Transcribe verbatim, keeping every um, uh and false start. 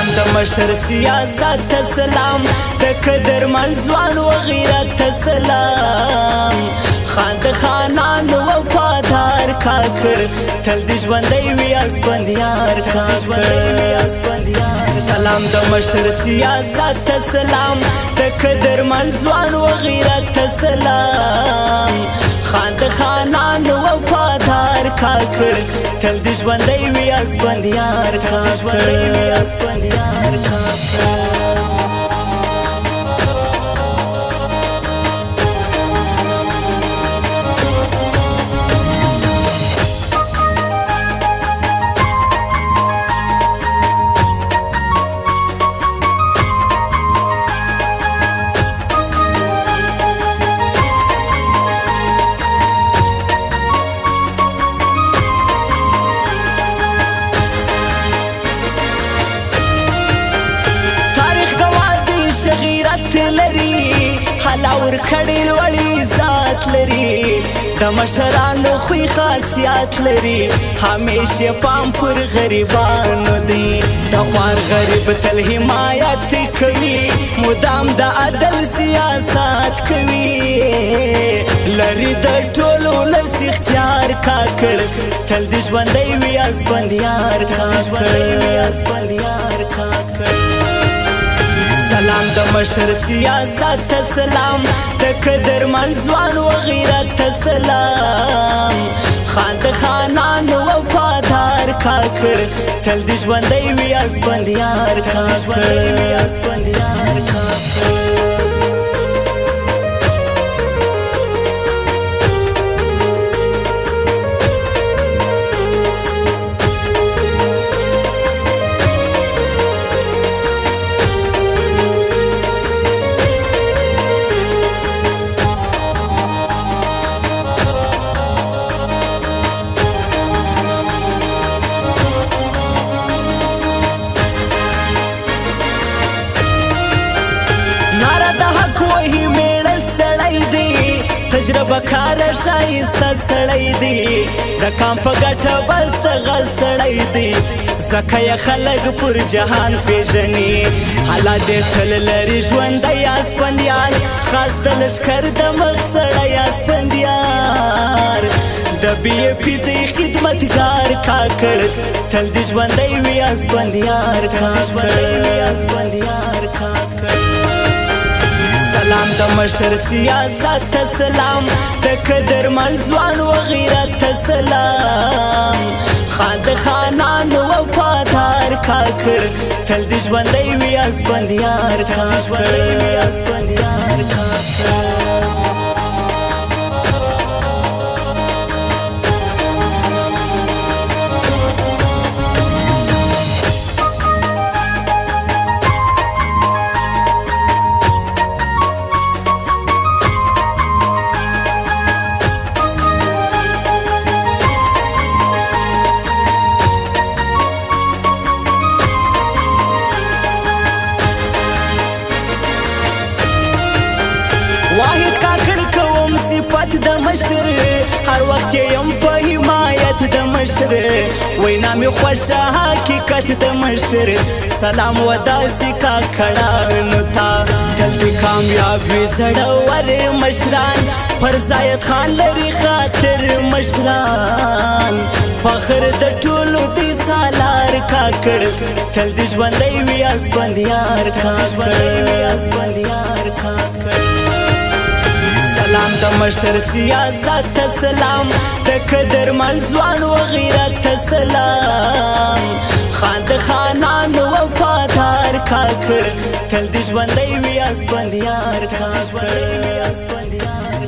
سلام د مشر سیاست ته سلام د قدرمن ځوان و غیرت ته سلام خان د خانان وفادار کاکړ تل د ژوندی وي اسپندیار کاکړ سلام د مشر سیاست ته سلام د قدرمن ځوان و غیرت ته سلام خان د خانان وفادار کاکړ تل د ژوندی وي اسپندیار کاکړ لري حلاور کړي لوړي ذات لري د مشرانو خوې خاصیات لري همیشه پام پر غریبانو دی د خوار غریب تل حمایت کوي مدام د عدل سیاست کوي لري د ټولو لس اختیار کاکړ تل د ژوندی وي اسپندیار کاکړ سلام د مشر سیاست ته سلام د قدرمن ځوان و غیرت ته سلام خان د خانان وفادار کاکړ تل د ژوندی وي اسپندیار کاکړ تجربه کار شایسته سړی دی د کام په ګټه بس دغه سړی دی ځکه یې خلک پر جهان پیژني حالات یې تل لري ژوندی اسپندیار خاص د لښکر د مخ سړی اسپندیار د بي اے پي د خدمتګار کاکړ تل د ژوندی وي اسپندیار کاکړ سلام د مشر سیاست ته سلام د قدرمن ځوان و غیرت ته سلام خان د خانان وفادار کاکړ تل د ژوندی وي اسپندیار کاکړ واحد کاکړ کوم صفت د مشر هر وخت یم په حمایت د مشر وینا مې خوښه حقیقت د مشر سلام و داسې کاکړانو ته تل د کامیاب وي زړور مشران پر زاید خان لري خاطر مشران فخر د ټولو د سالار کاکړ تل د ژوندی وي اسپندیار کاکړ سلام د مشر سیاست ته سلام د قدرمن ځوان و غیرت ته سلام خان د خانان وفادار کاکړ تل د ژوندی وي اسپندیار کاکړ